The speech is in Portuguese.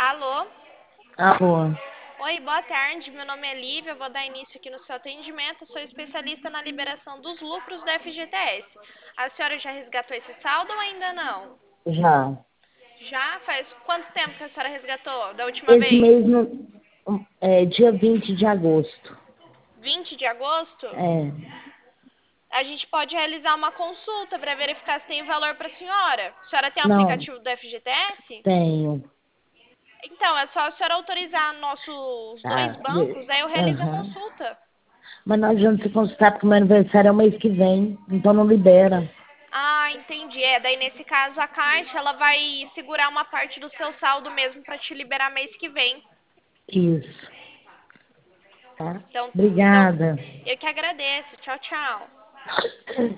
Alô? Alô, Oi, boa tarde. Meu nome é Lívia. Eu vou dar início aqui no seu atendimento. Sou especialista na liberação dos lucros da FGTS. A senhora já resgatou esse saldo ou ainda não? já. Já? Faz quanto tempo que a senhora resgatou da última Esse vez? mês, dia 20 de agosto. 20 de agosto? É, A gente pode realizar uma consulta para verificar se tem valor para a senhora. A senhora tem o não, aplicativo do FGTS? tenho. Então, é só a senhora autorizar nossos dois Tá, bancos, aí eu realizo a aham. consulta. Mas não adianta se consultar porque meu aniversário é o mês que vem, então não libera. Ah, entendi. Daí nesse caso a Caixa ela vai segurar uma parte do seu saldo mesmo para te liberar mês que vem. Isso, tá? Então, Obrigada. eu que agradeço. Tchau, tchau.